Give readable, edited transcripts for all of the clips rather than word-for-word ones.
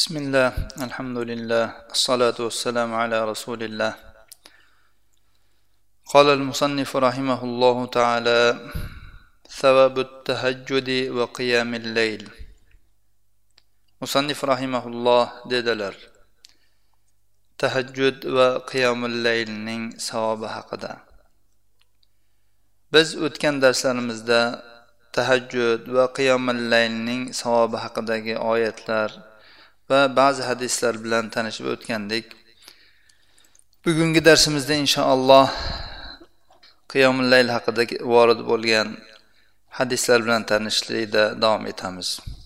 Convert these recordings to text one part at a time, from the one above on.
بسم الله الحمد لله الصلاة والسلام على رسول الله. قال المصنف رحمه الله تعالى: ثواب التهجد وقيام الليل. مصنف رحمه الله dediler: tahajjud va qiyomul laylning savobi haqida. Biz o'tgan darslarimizda tahajjud va qiyomul laylning savobi haqidagi oyatlar va ba'zi hadislar bilan tanishib o'tgandik. Bugungi darsimizda inshaalloh qiyomul layl haqida vorid bo'lgan hadislar bilan tanishlikda davom etamiz.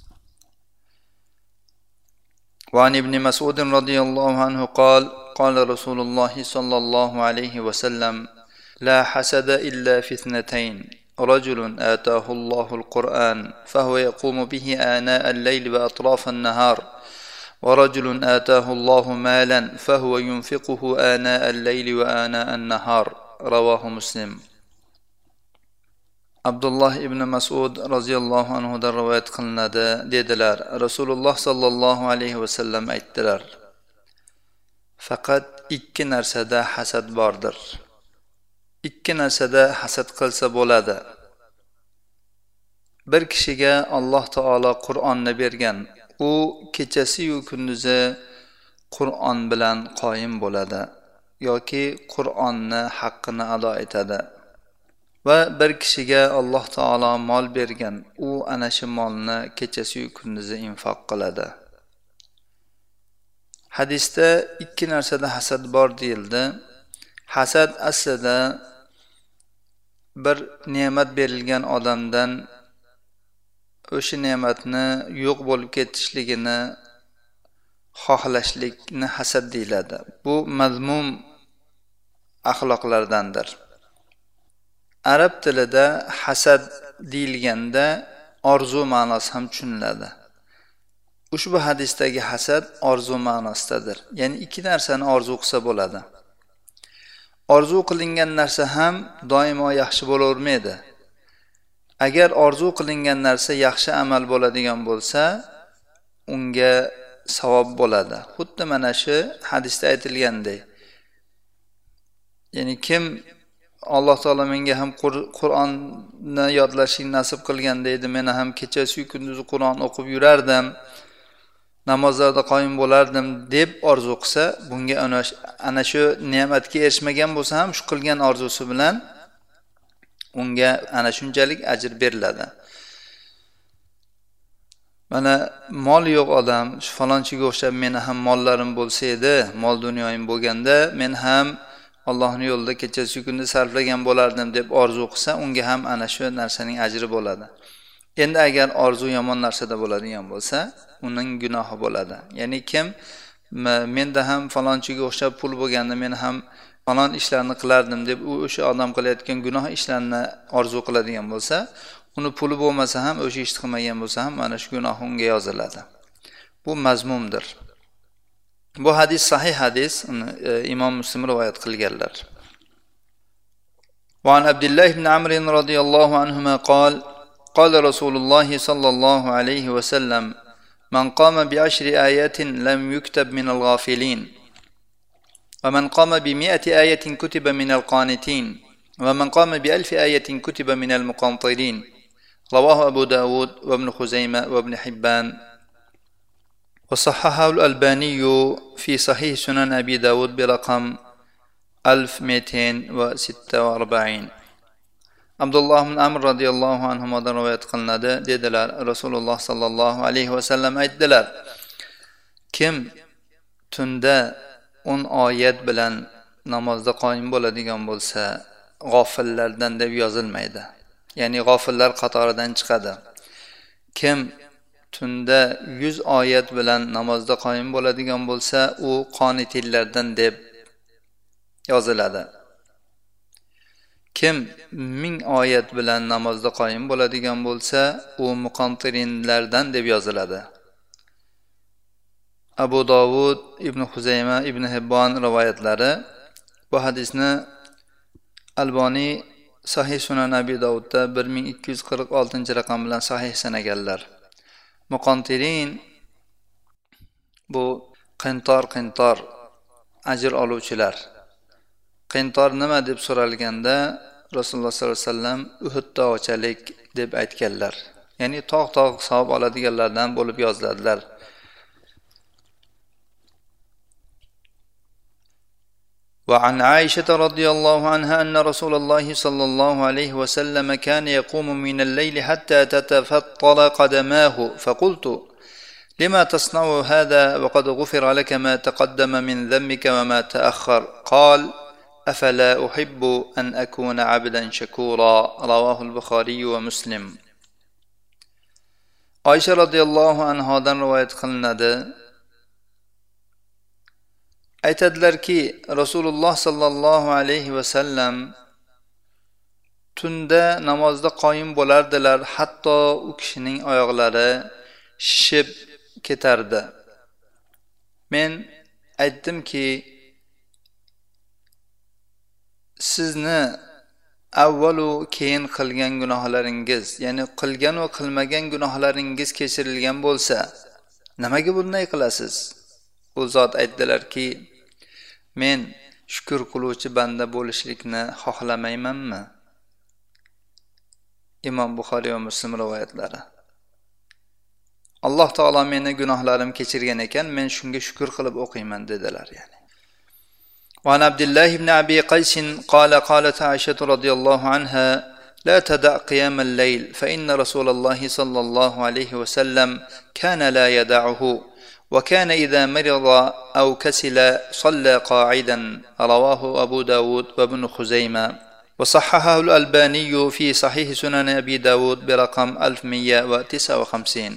وعن ابن مسعود رضي الله عنه قال: قال رسول الله صلى الله عليه وسلم: لا حسد إلا في اثنتين، رجل آتاه الله القرآن فهو يقوم به آناء الليل وأطراف النهار، ورجل آتاه الله مالا فهو ينفقه آناء الليل وآناء النهار. رواه مسلم. Abdullah ibn Mas'ud roziyallohu anhudan rivoyat qilinadi dedilar: Rasululloh sallallohu alayhi va sallam aytdilar: faqat ikki narsada hasad bordir. Ikki narsada hasad qilsa bo'ladi. Bir kishiga Alloh taolo Qur'onni bergan, u kechasi-yu kunduzi Qur'on bilan qoyim bo'ladi yoki Qur'onni haqqini ado etadi. Va bir kishiga Alloh taolo mol bergan, u ana shu molni kechasi-yu kunduzi infoq qiladi. Hadisda ikki narsada hasad bor deyildi. Hasad aslida bir ne'mat berilgan odamdan o'sha ne'matni yo'q bo'lib ketishligini xohlashlikni hasad deyiladi. Bu mazmum axloqlardandir. Arab tilida hasad deyilganda orzu ma'nosi ham tushuniladi. Ushbu hadisdagi hasad orzu ma'nosidadir. Ya'ni ikki narsani orzu qilsa bo'ladi. Orzu qilingan narsa ham doimo yaxshi bo'lavermaydi. Agar orzu qilingan narsa yaxshi amal bo'ladigan bo'lsa, unga savob bo'ladi. Xuddi mana shu hadisda aytilgandek. Ya'ni kim Alloh taolo menga ham Qur'onni yodlashni nasib qilgan deydi, men ham kechasi-yu kunduzi Qur'on o'qib yurardim, namozlarda qoyim bo'lardim deb orzu qilsa, bunga ana shu ne'matga erishmagan bo'lsa ham shu qilgan orzusi bilan unga ana shunchalik ajr beriladi. Mana mol yo'q odam shu falonchiga o'xshab meni ham mollarim bo'lsa edi, mol dunyoyim bo'lganda men ham Allohning yo'lida kechasi kunni sarflagan bo'lardim deb orzu qilsa, unga ham ana shu narsaning ajri bo'ladi. Endi agar orzu yomon narsada bo'ladigan bo'lsa, uning gunohi bo'ladi. Ya'ni kim menda ham falonchiga o'xshab pul bo'lganda men ham falon ishlarni qilardim deb u o'sha odam qilayotgan gunoh ishlarni orzu qiladigan bo'lsa, uni puli bo'lmasa ham, o'sha ishni qilmagan bo'lsa ham mana shu gunoh unga yoziladi. Bu mazmumdir. Bu hadis sahih hadis, Imom Muslim rivoyat qilganlar. Va an Abdullah ibn Amr radhiyallohu anhuma qol: qala Rasululloh sallallohu alayhi va sallam: man qama bi 10 ayatin lam yuktab min al-ghafilin, va man qama bi 100 ayatin kutiba min al-qanitin, va man qama bi 1000 ayatin kutiba min al-muqantirin. Rawahu Abu Dawud va Ibn Khuzaymah va Ibn Hibban. وصححه الألباني في صحيح سنن أبي داود برقم 1246. Abdullah ibn Amr radhiyallohu anhudan rivoyat qilinadi dedilar: Rasululloh sallallohu alayhi va sallam aytdilar: kim tunda 10 oyat bilan namozda qoyim bo'ladigan bo'lsa, g'ofillardan deb yozilmaydi. Ya'ni g'ofillar qatoridan chiqadi. Kim tunda 100 oyat bilan namozda qoyim bo'ladigan bo'lsa, u qonitillardan deb yoziladi. Kim 1000 oyat bilan namozda qoyim bo'ladigan bo'lsa, u muqantirinlardan deb yoziladi. Abu Dawud, Ibn Khuzaymah, Ibn Hibban rivoyatlari. Bu hadisni Albani Sahih Sunan Abi Dawudda 1246 raqam bilan sahih sanaganlar. Muqantirin bu qintor ajr oluvchilar. Qintor nima deb so'ralganda Rasululloh sollallohu alayhi vasallam Uhud tog'chalik deb aytganlar. Ya'ni tog' savob oladiganlardan bo'lib yoziladilar. وعن عائشة رضي الله عنها أن رسول الله صلى الله عليه وسلم كان يقوم من الليل حتى تتفطر قدماه فقلت لما تصنع هذا وقد غفر لك ما تقدم من ذنبك وما تأخر قال أفلا أحب أن أكون عبدا شكورا رواه البخاري ومسلم. Oysha radhiyallohu anhodan rivoyat qilinadi. Aytadilarki, Rasululloh sallallohu alayhi va sallam tunda namozda qoyim bo'lardilar, hatto u kishining oyoqlari shishib ketardi. Men aytdimki, sizni avvalu keyin qilgan gunohlaringiz, ya'ni qilgan va qilmagan gunohlaringiz kechirilgan bo'lsa, nimaga bunday qilasiz? U zot aytdilarki, men shukr qiluvchi banda bo'lishlikni xohlamaymanmi? Imom Buxoriy va Muslim rivoyatlari. Alloh taolo meni gunohlarim kechirgan ekan, men shunga shukr qilib o'qiyman dedilar yani. وعن عبد الله بن أبي قيس قالت عائشة رضي الله عنها لا تدع قيام الليل فإن رسول الله صلى الله عليه وسلم كان لا يدعه وكان إذا مرض أو كسل صلى قاعدا رواه أبو داود وابن خزيمة وصححه الألباني في صحيح سنن أبي داود برقم 1159.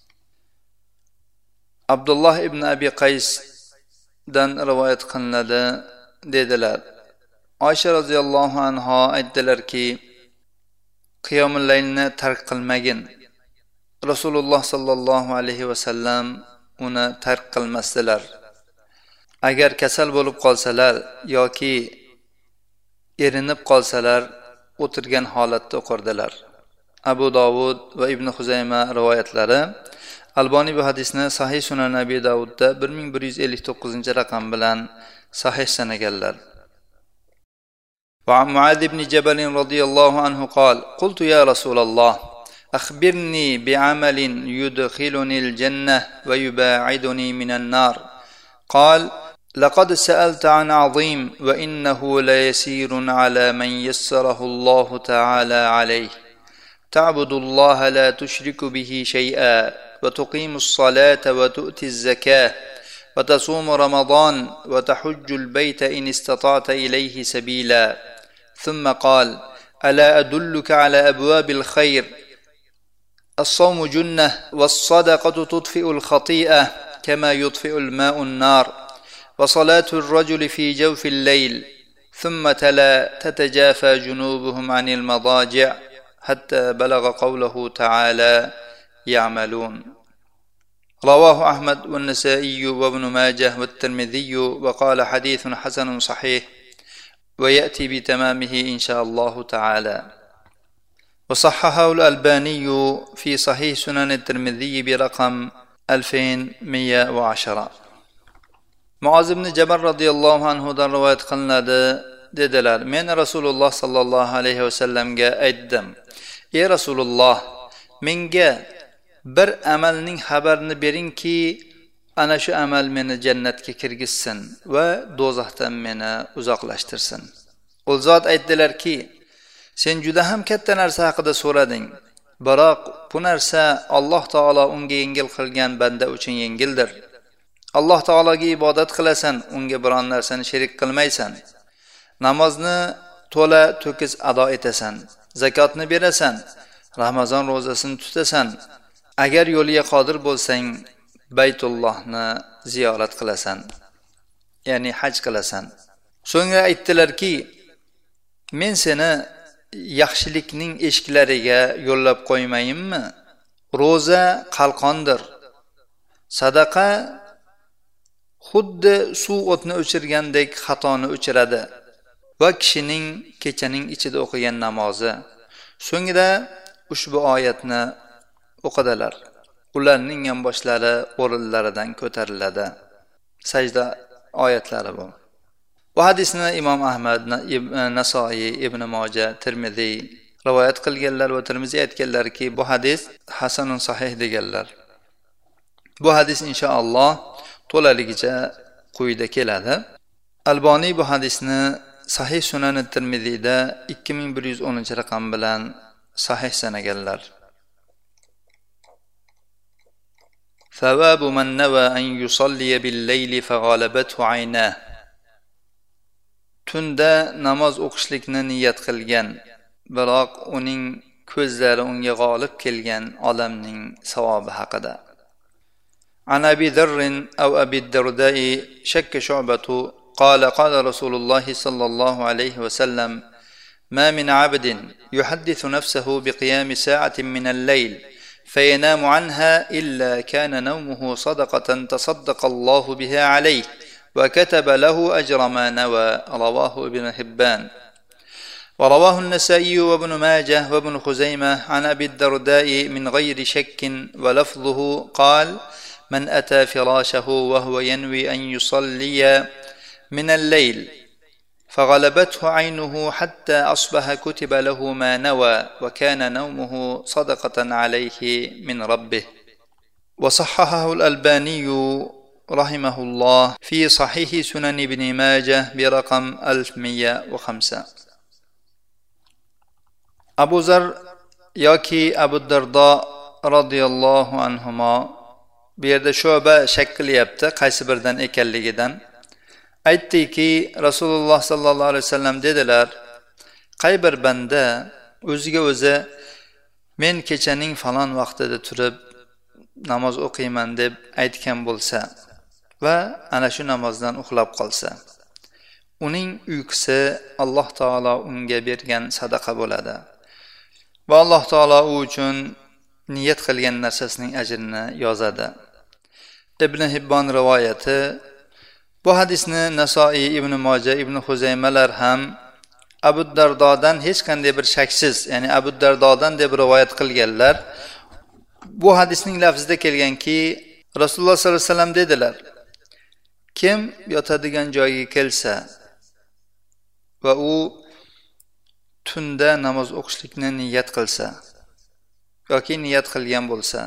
عبد الله بن أبي قيس dan rivoyat qilinadi dedilar. Oysha roziyallohu anha aytdilarki, qiyomul laylni tark qilmagin. Rasululloh sallallohu alayhi va sallam uni tark qilmasdilar. Agar kasal bo'lib qolsalar yoki erinib qolsalar, o'tirgan holatda o'qirdilar. Abu Dovud va Ibn Xuzayma rivoyatlari. Albani bu hadisni Sahih Sunan Abi Davudda 1159-raqam bilan sahih sanaganlar. وعن معاذ بن جبل رضي الله عنه قال قلت يا رسول الله أخبرني بعمل يدخلني الجنة ويباعدني من النار قال لقد سألت عن عظيم وإنه ليسير على من يسره الله تعالى عليه تعبد الله لا تشرك به شيئا وتقيم الصلاة وتؤتي الزكاة وتصوم رمضان وتحج البيت إن استطعت إليه سبيلا ثم قال ألا أدلك على أبواب الخير الصوم جنة والصدقة تطفئ الخطيئة كما يطفئ الماء النار وصلاة الرجل في جوف الليل ثم تلا تتجافى جنوبهم عن المضاجع حتى بلغ قوله تعالى يعملون رواه أحمد والنسائي وابن ماجه والترمذي وقال حديث حسن صحيح ويأتي بتمامه إن شاء الله تعالى وصححه الألباني في صحيح سنن الترمذي برقم 2110. Muoz ibn Jabal radhiyallohu anhu dan rivoyat qilinadi dedilar. Men Rasululloh sallallohu alayhi va sallamga aytdim: "Ey Rasululloh, menga bir amalning xabarini beringki, ana shu amal meni jannatga kirgizsin va do'zaxdan meni uzoqlashtirsin." U zot aytdilarki, sen juda ham katta narsa haqida so'rading, biroq bu narsa Alloh taolo unga yengil qilgan banda uchun yengildir. Alloh taologa ibodat qilasan, unga biron narsani sherik qilmaysan. Namozni to'la to'kis ado etasan, zakotni berasan, Ramazon ro'zasini tutasan. Agar yo'liga qodir bo'lsang, Baytullohni ziyorat qilasan, ya'ni haj qilasan. So'ngra aytdilarki, men seni yaxshilikning eshiklariga yo'llab qo'ymayimmi? Ro'za qalqondir. Sadaqa xuddi suv o'tni o'chirgandek xatoni o'chiradi va kishining kechaning ichida o'qigan namozi. So'ngra ushbu oyatni o'qidilar. ularning yonboshlari o'rinlaridan ko'tariladi. Sajda oyatlari bu. Bu hadisni Imom Ahmad, Nasoiy, Ibn Moja, Tirmiziy rivoyat qilganlar va Tirmiziy aytganlarki, bu hadis hasanun sahih deganlar. Bu hadis inshaalloh to'laligicha quyida keladi. Alboniy bu hadisni Sahih Sunan Tirmiziyda 2110 raqam bilan sahih sanaganlar. Thawabu man nawa an yusalli bil-layli faghalabathu 'aynah. Tunda namoz o'qishlikni niyat qilgan, biroq uning ko'zlari unga g'olib kelgan odamning savobi haqida. An Abi Dharr aw Abi Darda'i shakka Shu'batu qala Rasululloh sallallohu alayhi va sallam ma min 'abdin yuhaddithu nafsahu biqiyami sa'atin min al-layl fayanamu 'anha illa kana nawmuhu sadaqatan tasaddaqa Allahu biha 'alayhi وكتب له أجر ما نوى. رواه ابن حبان ورواه النسائي وابن ماجه وابن خزيمة عن أبي الدرداء من غير شك ولفظه قال من أتى فراشه وهو ينوي أن يصلي من الليل فغلبته عينه حتى أصبح كتب له ما نوى وكان نومه صدقة عليه من ربه. وصححه الألباني رحمه الله في صحيح سنن ابن ماجه برقم 1105. Abu Zar yoki Abu Dardo radhiyallohu anhuma bu yerda Shu'ba shak qilyapti qaysi biridan ekanligidan. Aytdiki, Rasululloh sallallohu alayhi vasallam dedilar, qay bir banda o'ziga o'zi men kechaning falon vaqtida turib namoz o'qiyman deb aytgan bo'lsa va ana shu namozdan uxlab qolsa, uning uyqusi Alloh taolo unga bergan sadaqa bo'ladi va Alloh taolo u uchun niyat qilgan narsasining ajrini yozadi. Ibn Hibbon rivoyati. Bu hadisni Nasoiy, Ibn Moja, Ibn Xuzaymalar ham Abu Dardodan hech qanday bir shaksiz, ya'ni Abu Dardodan deb rivoyat qilganlar. Bu hadisning lafzida kelganki, Rasululloh sollallohu alayhi vasallam dedilar, kim yotadigan joyga kelsa va u tunda namoz o'qishlikni niyat qilsa yoki niyat qilgan bo'lsa,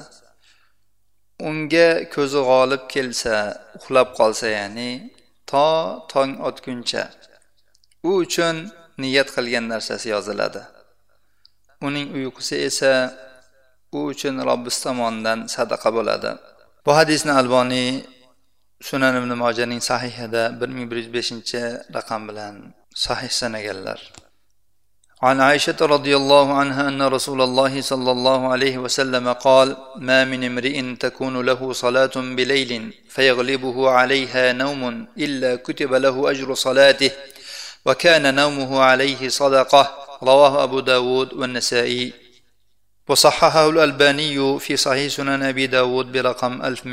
unga ko'zi g'olib kelsa, uxlab qolsa, ya'ni to tong otguncha u uchun niyat qilgan narsasi yoziladi. Uning uyqusi esa u uchun Robbis tomonidan sadaqa bo'ladi. Bu hadisni Alboniy Sunan ibn Mojaning sahihida 1105 raqam bilan sahih sanaganlar. عن عائشة رضي الله عنها أن رسول الله صلى الله عليه وسلم قال ما من امرئ تكون له صلاة بليل فيغلبه عليها نوم إلا كتب له أجر صلاته وكان نومه عليه صدقة. رواه أبو داود والنسائي وصححه الألباني في صحيح سنن أبي داود برقم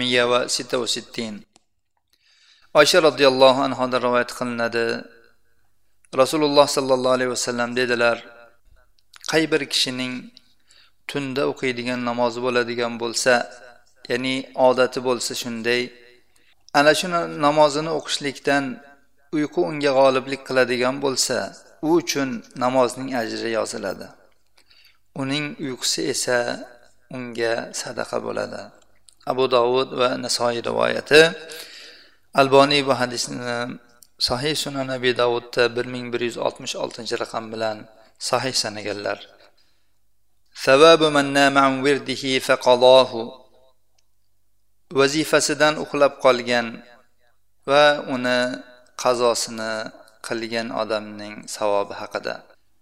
1166. عائشة رضي الله عنها رواية قلنا Rasululloh sallallohu alayhi vasallam dedilar, qay bir kishining tunda o'qiydigan namozi bo'ladigan bo'lsa, ya'ni odati bo'lsa shunday, ana shu namozini o'qishlikdan uyqu unga g'oliblik qiladigan bo'lsa, u uchun namozning ajri yoziladi. Uning uyqusi esa unga sadaqa bo'ladi. Abu Dovud va Nasoiy rivoyati. Alboniy bu hadisni Sahih Sunan Abi Davudda 1166 raqam bilan sahih sanaganlar. Savabu man nama an wirdihi faqadahu. Vazifasidan uxlab qolgan va uni qazosini qilgan odamning savobi haqida.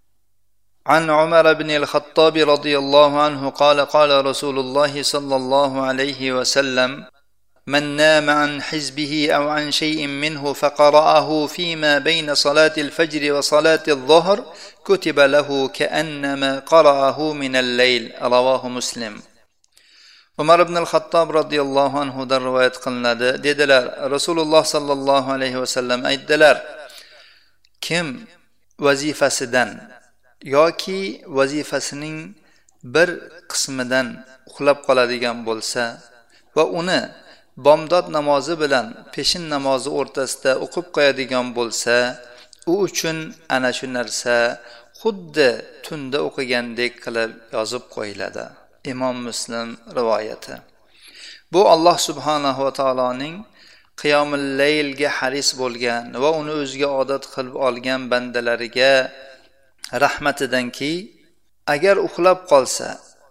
An Umar ibn al-Khattab radhiyallohu anhu qala Rasululloh sallallohu alayhi va sallam من نام عن حزبه أو عن شيء منه فقرأه فيما بين صلاة الفجر وصلاة الظهر كتب له كأنما قرأه من الليل. رواه مسلم. Umar ibn al-Khattab radhiyallohu anhu dan rivoyat qilinadi. Dedilar, Rasululloh sallallohu alayhi va sallam aytdilar, kim vazifasidan yoki vazifasining bir qismidan uxlab qoladigan bo'lsa va uni bomdod namozi bilan peshin namozi o'rtasida o'qib qo'yadigan bo'lsa, u uchun ana shu narsa xuddi tunda o'qigandek qilib yozib qo'yiladi. Imom Muslim rivoyati. Bu Alloh subhanahu va taoloning qiyomul laylga haris bo'lgan va uni o'ziga odat qilib olgan bandalariga rahmatidanki, agar uxlab qolsa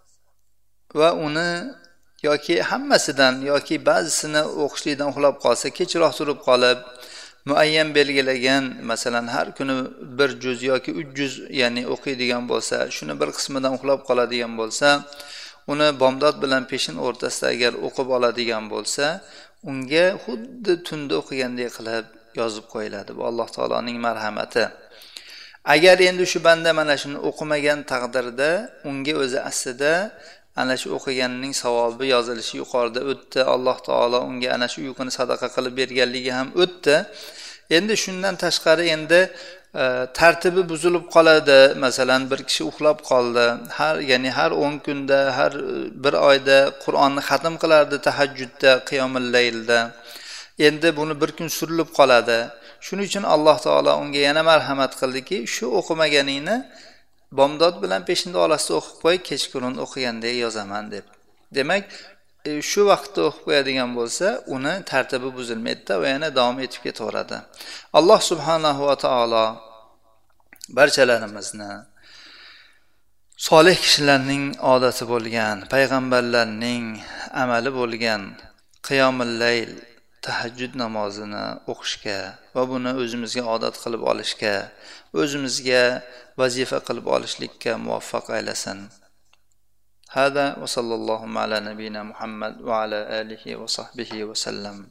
va uni yoki hammasidan yoki ba'zisini o'qishlikdan uxlab qolsa, kechroq turib qolib, muayyan belgilagan, masalan har kuni bir juz yoki 3 juz ya'ni o'qiydigan bo'lsa, shuni bir qismidan uxlab qoladigan bo'lsa, uni bomdod bilan peshin o'rtasida agar o'qib oladigan bo'lsa, unga xuddi tunda o'qigandek qilib yozib qo'yiladi. Bu Alloh taoloning marhamati. Agar endi shu banda mana shuni o'qimagan taqdirda, unga o'zi aslida ana shu o'qiganining savobi yozilishi yuqorida o'tdi. Alloh taolo unga ana shu uyquni sadaqa qilib berganligi ham o'tdi. Endi shundan tashqari endi tartibi buzilib qoladi. Masalan, bir kishi uxlab qoldi. Har 10 kunda, har bir oyda Qur'onni xatm qilardi tahajjudda, qiyomul laylda. Endi buni bir kun surilib qoladi. Shuning uchun Alloh taolo unga yana marhamat qildiki, shu o'qimaganingni bomdod bilan peshinda orasida o'qib qo'y, kechqurun o'qigandek yozaman deb. Demak, shu vaqtda o'qib qo'yadigan bo'lsa, uni tartibi buzilmaydi va yana davom etib ketaveradi. Alloh subhanahu va taolo barchalarimizni solih kishilarning odati bo'lgan, payg'ambarlarning amali bo'lgan qiyomul layl, tahajjud namozini o'qishga va buni o'zimizga odat qilib olishga, o'zimizga vazifa qilib olishlikka muvaffaq aylasin. Hada va sallallohu ala nabiyina Muhammad va ala alihi va sahbihi va sallam.